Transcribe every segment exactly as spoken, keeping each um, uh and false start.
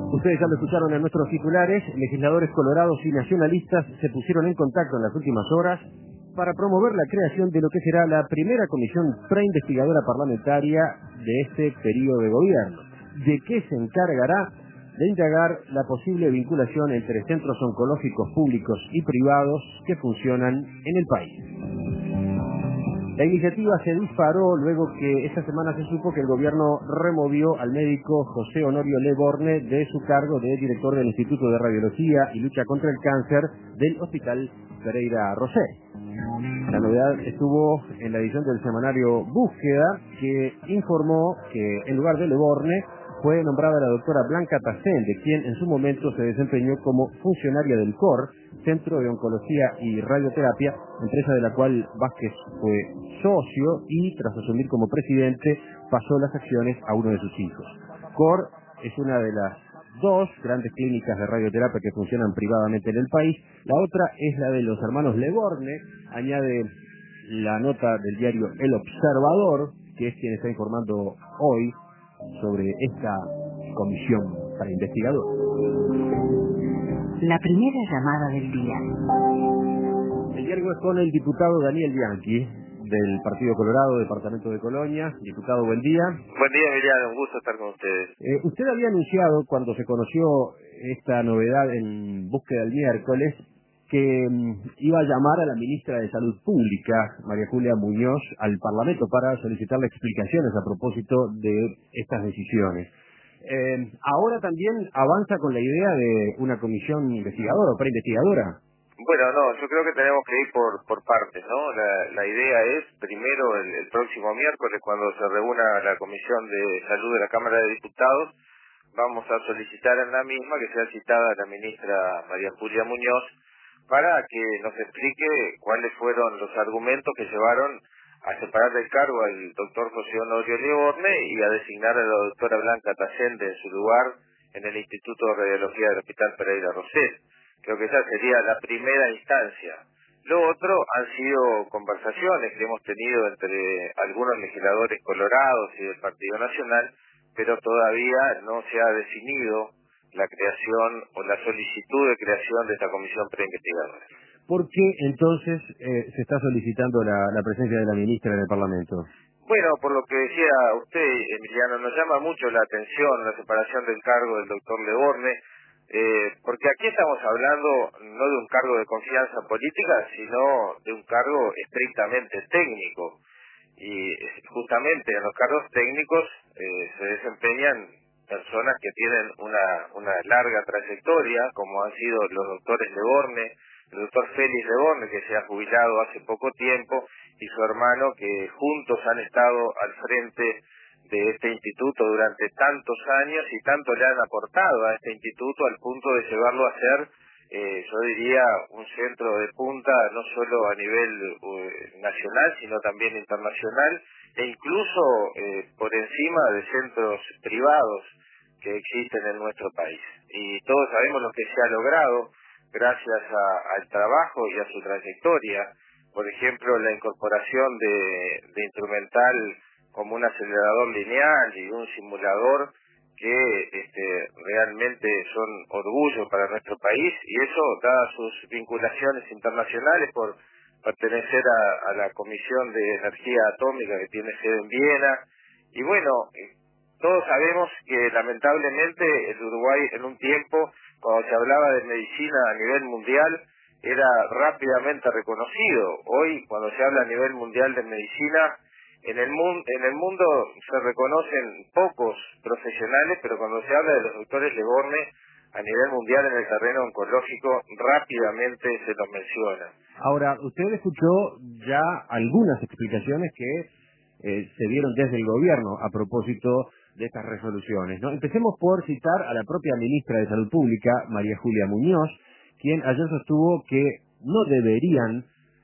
Ustedes ya lo escucharon en nuestros titulares. Legisladores colorados y nacionalistas se pusieron en contacto en las últimas horas para promover la creación de lo que será la primera comisión preinvestigadora parlamentaria de este periodo de gobierno. ¿De qué se encargará? De indagar la posible vinculación entre centros oncológicos públicos y privados que funcionan en el país. La iniciativa se disparó luego que esta semana se supo que el gobierno removió al médico José Honorio Le Borne de su cargo de director del Instituto de Radiología y Lucha contra el Cáncer del Hospital Pereira Rosset. La novedad estuvo en la edición del semanario Búsqueda, que informó que en lugar de Le Borne fue nombrada la doctora Blanca Tasende, quien en su momento se desempeñó como funcionaria del C O R, Centro de Oncología y Radioterapia, empresa de la cual Vázquez fue socio y, tras asumir como presidente, pasó las acciones a uno de sus hijos. C O R es una de las dos grandes clínicas de radioterapia que funcionan privadamente en el país. La otra es la de los hermanos Le Borne, añade la nota del diario El Observador, que es quien está informando hoy sobre esta comisión para investigadores. La primera llamada del día. El diálogo es con el diputado Daniel Bianchi, del Partido Colorado, Departamento de Colonia. Diputado, buen día. Buen día, Emiliano, un gusto estar con ustedes. Eh, usted había anunciado, cuando se conoció esta novedad en Búsqueda el miércoles, que um, iba a llamar a la ministra de Salud Pública, María Julia Muñoz, al Parlamento para solicitarle explicaciones a propósito de estas decisiones. Eh, ahora también avanza con la idea de una comisión investigadora o preinvestigadora. Bueno, no, yo creo que tenemos que ir por por partes, ¿no? La, la idea es, primero, el, el próximo miércoles, cuando se reúna la Comisión de Salud de la Cámara de Diputados, vamos a solicitar en la misma que sea citada la ministra María Julia Muñoz para que nos explique cuáles fueron los argumentos que llevaron a separar del cargo al doctor José Honorio Le Borne y a designar a la doctora Blanca Tasende en su lugar en el Instituto de Radiología del Hospital Pereira Rosset. Creo que esa sería la primera instancia. Lo otro han sido conversaciones que hemos tenido entre algunos legisladores colorados y del Partido Nacional, pero todavía no se ha definido la creación o la solicitud de creación de esta comisión preinvestigadora. ¿Por qué entonces eh, se está solicitando la, la presencia de la ministra en el Parlamento? Bueno, por lo que decía usted, Emiliano, nos llama mucho la atención la separación del cargo del doctor Le Borne, eh, porque aquí estamos hablando no de un cargo de confianza política, sino de un cargo estrictamente técnico. Y justamente en los cargos técnicos eh, se desempeñan personas que tienen una, una larga trayectoria, como han sido los doctores Le Borne, el doctor Félix Le Borne, que se ha jubilado hace poco tiempo, y su hermano, que juntos han estado al frente de este instituto durante tantos años y tanto le han aportado a este instituto al punto de llevarlo a ser, eh, yo diría, un centro de punta no solo a nivel uh, nacional, sino también internacional, e incluso eh, por encima de centros privados que existen en nuestro país. Y todos sabemos lo que se ha logrado gracias a, al trabajo y a su trayectoria. Por ejemplo, la incorporación de, de instrumental como un acelerador lineal y un simulador que este, realmente son orgullo para nuestro país, y eso da sus vinculaciones internacionales por pertenecer a, a la Comisión de Energía Atómica que tiene sede en Viena. Y bueno, todos sabemos que lamentablemente el Uruguay en un tiempo, cuando se hablaba de medicina a nivel mundial, era rápidamente reconocido. Hoy, cuando se habla a nivel mundial de medicina, en el mundo en el mundo se reconocen pocos profesionales, pero cuando se habla de los doctores Le Borne a nivel mundial en el terreno oncológico, rápidamente se los menciona. Ahora, usted escuchó ya algunas explicaciones que eh, se dieron desde el gobierno a propósito de estas resoluciones, ¿no? Empecemos por citar a la propia ministra de Salud Pública, María Julia Muñoz, quien ayer sostuvo que no deberían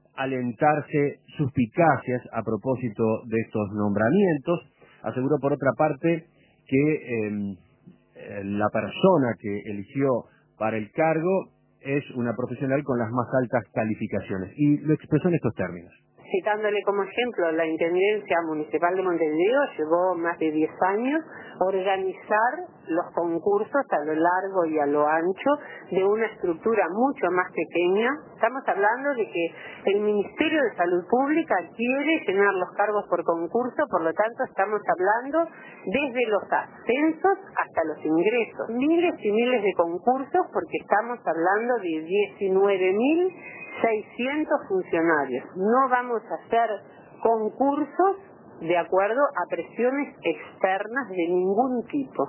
alentarse suspicacias a propósito de estos nombramientos. Aseguró, por otra parte, que eh, eh, la persona que eligió para el cargo es una profesional con las más altas calificaciones, y lo expresó en estos términos. citándole como ejemplo, la Intendencia Municipal de Montevideo llevó más de diez años organizar los concursos a lo largo y a lo ancho de una estructura mucho más pequeña. Estamos hablando de que el Ministerio de Salud Pública quiere llenar los cargos por concurso, por lo tanto estamos hablando desde los ascensos hasta los ingresos. Miles y miles de concursos porque estamos hablando de diecinueve mil seiscientos funcionarios. No vamos a hacer concursos de acuerdo a presiones externas de ningún tipo.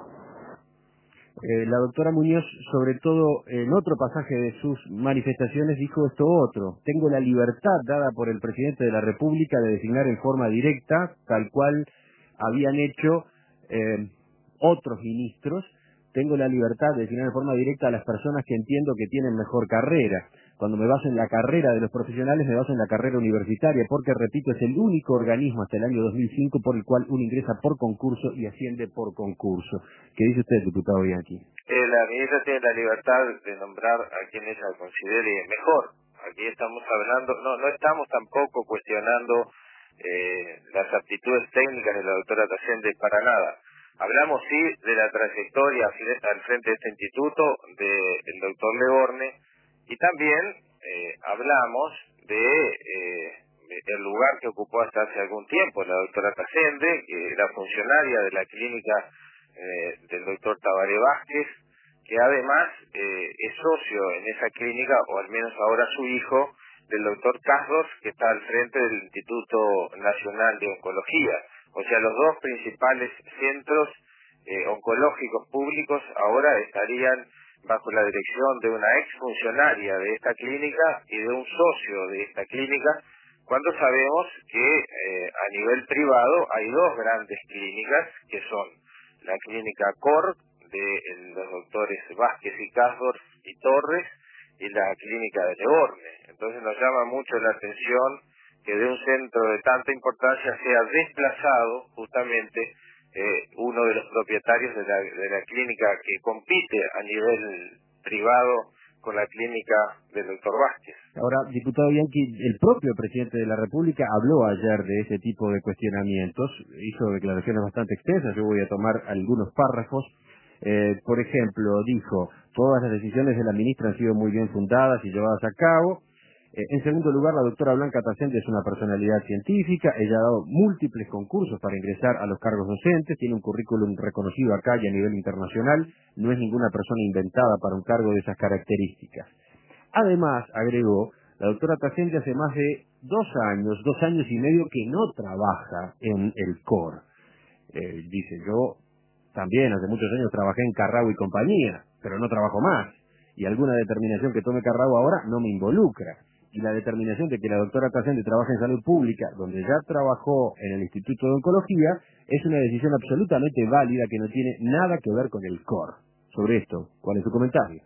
Eh, la doctora Muñoz, sobre todo en otro pasaje de sus manifestaciones, dijo esto otro: tengo la libertad dada por el presidente de la República de designar en forma directa, tal cual habían hecho eh, otros ministros, tengo la libertad de designar en forma directa a las personas que entiendo que tienen mejor carrera. Cuando me baso en la carrera de los profesionales, me baso en la carrera universitaria, porque, repito, es el único organismo hasta el año dos mil cinco por el cual uno ingresa por concurso y asciende por concurso. ¿Qué dice usted, diputado Bianchi? Eh, la ministra tiene la libertad de nombrar a quien ella considere mejor. Aquí estamos hablando, no, no estamos tampoco cuestionando eh, las aptitudes técnicas de la doctora Trascende para nada. Hablamos sí de la trayectoria al frente de este instituto del doctor Leborne, y también eh, hablamos de eh, el lugar que ocupó hasta hace algún tiempo la doctora Trascende, que era funcionaria de la clínica eh, del doctor Tabaré Vázquez, que además eh, es socio en esa clínica, o al menos ahora su hijo, del doctor Casdos, que está al frente del Instituto Nacional de Oncología. O sea, los dos principales centros eh, oncológicos públicos ahora estarían bajo la dirección de una exfuncionaria de esta clínica y de un socio de esta clínica, cuando sabemos que eh, a nivel privado hay dos grandes clínicas, que son la clínica C O R de los doctores Vázquez y Casdorf y Torres, y la clínica de Leborne. Entonces nos llama mucho la atención que de un centro de tanta importancia sea desplazado justamente eh, uno de los propietarios de la, de la clínica que compite a nivel privado con la clínica del doctor Vázquez. Ahora, diputado Bianchi, el propio presidente de la República habló ayer de ese tipo de cuestionamientos, hizo declaraciones bastante extensas, yo voy a tomar algunos párrafos. Eh, por ejemplo, dijo: todas las decisiones de la ministra han sido muy bien fundadas y llevadas a cabo. Eh, en segundo lugar, la doctora Blanca Trascende es una personalidad científica, ella ha dado múltiples concursos para ingresar a los cargos docentes, tiene un currículum reconocido acá y a nivel internacional, no es ninguna persona inventada para un cargo de esas características. Además, agregó, la doctora Trascende hace más de dos años, dos años y medio que no trabaja en el C O R. Eh, dice, yo también hace muchos años trabajé en Carrao y compañía, pero no trabajo más, y alguna determinación que tome Carrao ahora no me involucra. Y la determinación de que la doctora Trascende trabaje en salud pública, donde ya trabajó en el Instituto de Oncología, es una decisión absolutamente válida que no tiene nada que ver con el C O R. Sobre esto, ¿cuál es su comentario?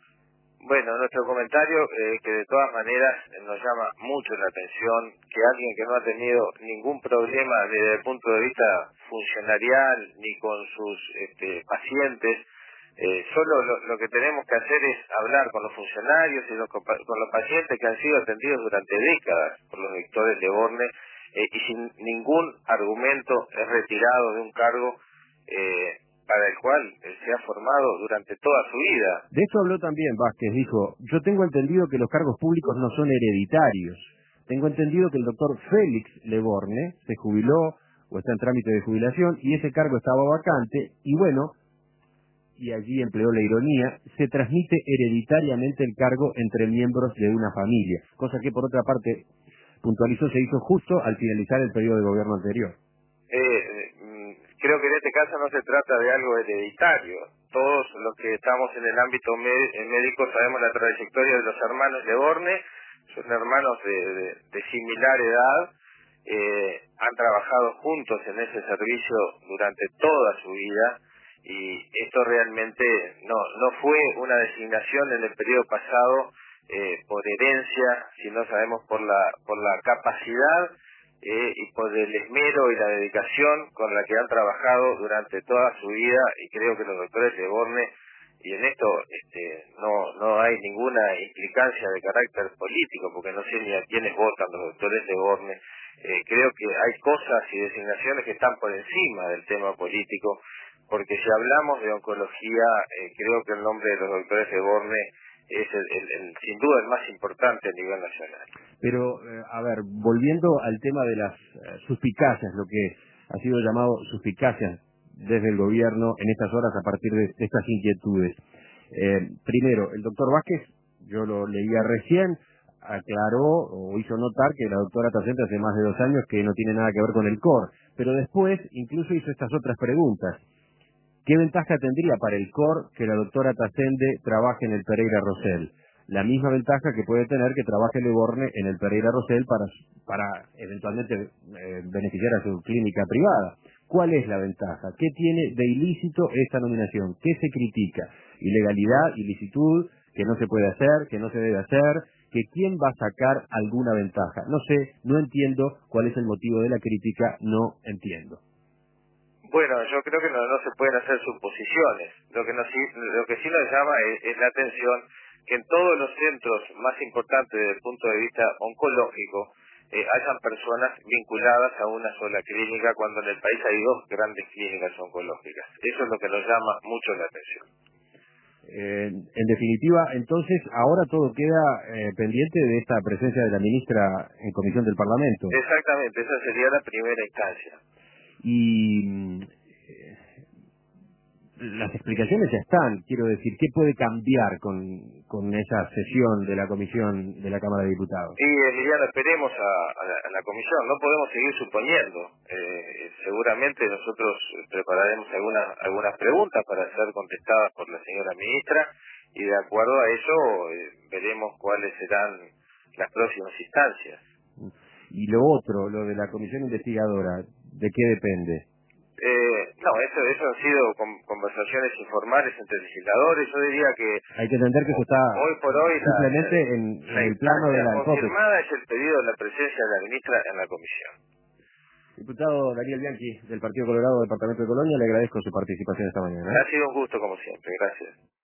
Bueno, nuestro comentario, eh, que de todas maneras eh, nos llama mucho la atención, que alguien que no ha tenido ningún problema desde el punto de vista funcionarial ni con sus este, pacientes, eh, solo lo, lo que tenemos que hacer es hablar con los funcionarios y los, con los pacientes que han sido atendidos durante décadas por los doctores Leborne, eh, y sin ningún argumento es retirado de un cargo eh, para el cual él se ha formado durante toda su vida. De eso habló también Vázquez, dijo: yo tengo entendido que los cargos públicos no son hereditarios. Tengo entendido que el doctor Félix Leborne se jubiló o está en trámite de jubilación y ese cargo estaba vacante y bueno, y allí empleó la ironía, se transmite hereditariamente el cargo entre miembros de una familia, cosa que por otra parte puntualizó se hizo justo al finalizar el periodo de gobierno anterior. Eh, creo que en este caso no se trata de algo hereditario. Todos los que estamos en el ámbito médico sabemos la trayectoria de los hermanos Leborne, son hermanos de, de, de similar edad, eh, han trabajado juntos en ese servicio durante toda su vida, y esto realmente no, no fue una designación en el periodo pasado eh, por herencia, sino sabemos por la, por la capacidad Eh, y por el esmero y la dedicación con la que han trabajado durante toda su vida, y creo que los doctores Leborne, y en esto este, no no hay ninguna implicación implicancia de carácter político, porque no sé ni a quiénes votan los doctores Leborne. Eh, creo que hay cosas y designaciones que están por encima del tema político, porque si hablamos de oncología, eh, creo que el nombre de los doctores Leborne es el, el, el, sin duda el más importante a nivel nacional. Pero, eh, a ver, volviendo al tema de las eh, suspicacias, lo que ha sido llamado suspicacias desde el gobierno en estas horas a partir de estas inquietudes. Eh, primero, el doctor Vázquez, yo lo leía recién, aclaró o hizo notar que la doctora Tasende hace más de dos años que no tiene nada que ver con el C O R, pero después incluso hizo estas otras preguntas. ¿Qué ventaja tendría para el C O R que la doctora Tasende trabaje en el Pereira Rosell? La misma ventaja que puede tener que trabaje Leborne en el Pereira Rosell para, para eventualmente eh, beneficiar a su clínica privada. ¿Cuál es la ventaja? ¿Qué tiene de ilícito esta nominación? ¿Qué se critica? Ilegalidad, ilicitud, que no se puede hacer, que no se debe hacer, que quién va a sacar alguna ventaja. No sé, no entiendo cuál es el motivo de la crítica, no entiendo. Bueno, yo creo que no, no se pueden hacer suposiciones. Lo que, nos, lo que sí nos llama es, es la atención que en todos los centros más importantes desde el punto de vista oncológico eh, hayan personas vinculadas a una sola clínica, cuando en el país hay dos grandes clínicas oncológicas. Eso es lo que nos llama mucho la atención. Eh, en definitiva, entonces, ahora todo queda eh, pendiente de esta presencia de la ministra en comisión del Parlamento. Exactamente, esa sería la primera instancia. Y eh, las explicaciones ya están, quiero decir, ¿qué puede cambiar con, con esa sesión de la comisión de la Cámara de Diputados? Sí, Emiliano, esperemos a, a, la, a la comisión, no podemos seguir suponiendo. Eh, seguramente nosotros prepararemos algunas, algunas preguntas para ser contestadas por la señora ministra, y de acuerdo a eso eh, veremos cuáles serán las próximas instancias. Y lo otro, lo de la comisión investigadora, ¿de qué depende? Eh, no, eso, eso han sido con, conversaciones informales entre legisladores. Yo diría que hay que entender que eso está hoy por hoy simplemente la, en, en la el plano de la confirmada es el pedido de la presencia de la ministra en la comisión. Diputado Daniel Bianchi, del Partido Colorado, Departamento de Colonia, le agradezco su participación esta mañana. Ha sido un gusto como siempre, gracias.